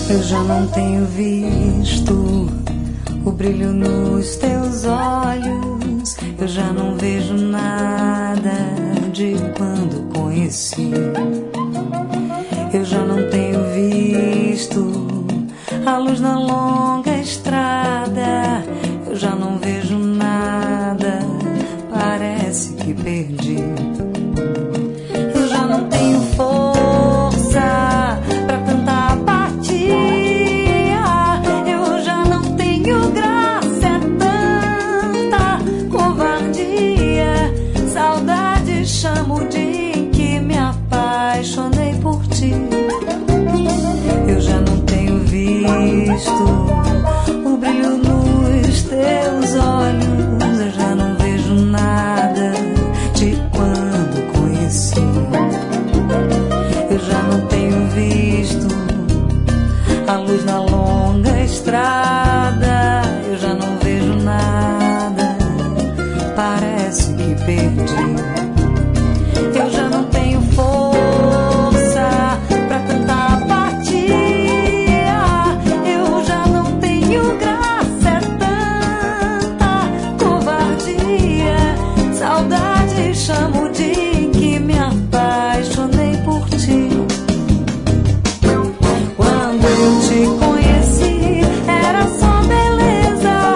Eu já não tenho visto o brilho nos teus olhos. Eu já não vejo nada de quando conheci. Eu já não tenho visto a luz na longa estrada. Eu já não vejo nada, parece que perdi. Eu já não tenho força pra tanta apatia. Eu já não tenho graça, é tanta covardia. Saudade chamo o dia em que me apaixonei por ti. Eu já não tenho visto o brilho nos teus olhos. Eu já não vejo nada de quando conheci. Eu já não tenho visto a luz na longa estrada. Eu já não vejo nada, parece que perdi. Eu já não tenho força pra tanta apatia. Eu já não tenho graça, é tanta covardia. Saudade chamo o dia em que me apaixonei por ti. Quando eu te conheci era só beleza,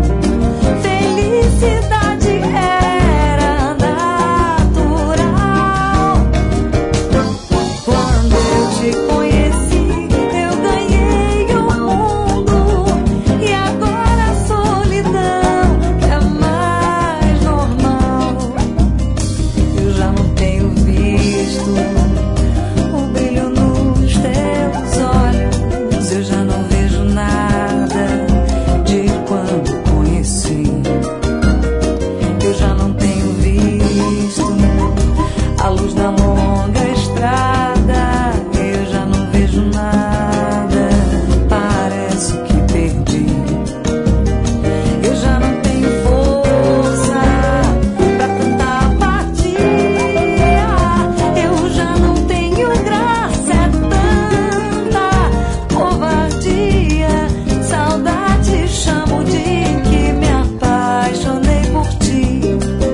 felicidade era natural. Quando eu te conheci eu ganhei o mundo, e agora a solidão é mais normal. Eu já não tenho visto o brilho nos teus olhos. Eu já não vejo nada de quando conheci. Eu já não tenho visto a luz da longa estrada. Eu já não vejo nada, parece que perdi. Eu já não tenho força pra tanta apatia. Eu já não tenho graça, é tanta covardia. Saudade chamo o dia em que me apaixonei por ti.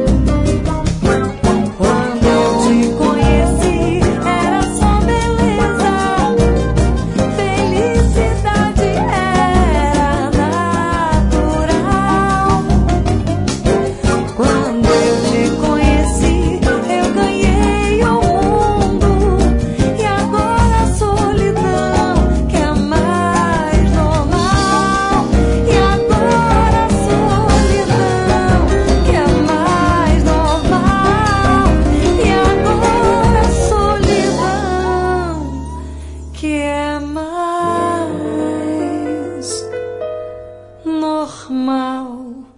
Quando eu te conheci era só beleza, felicidade era natural. Quando eu te conheci eu ganhei o mundo, e agora a solidão que é mais normal. E agora a solidão que é mais normal. E agora a solidão que é mais normal.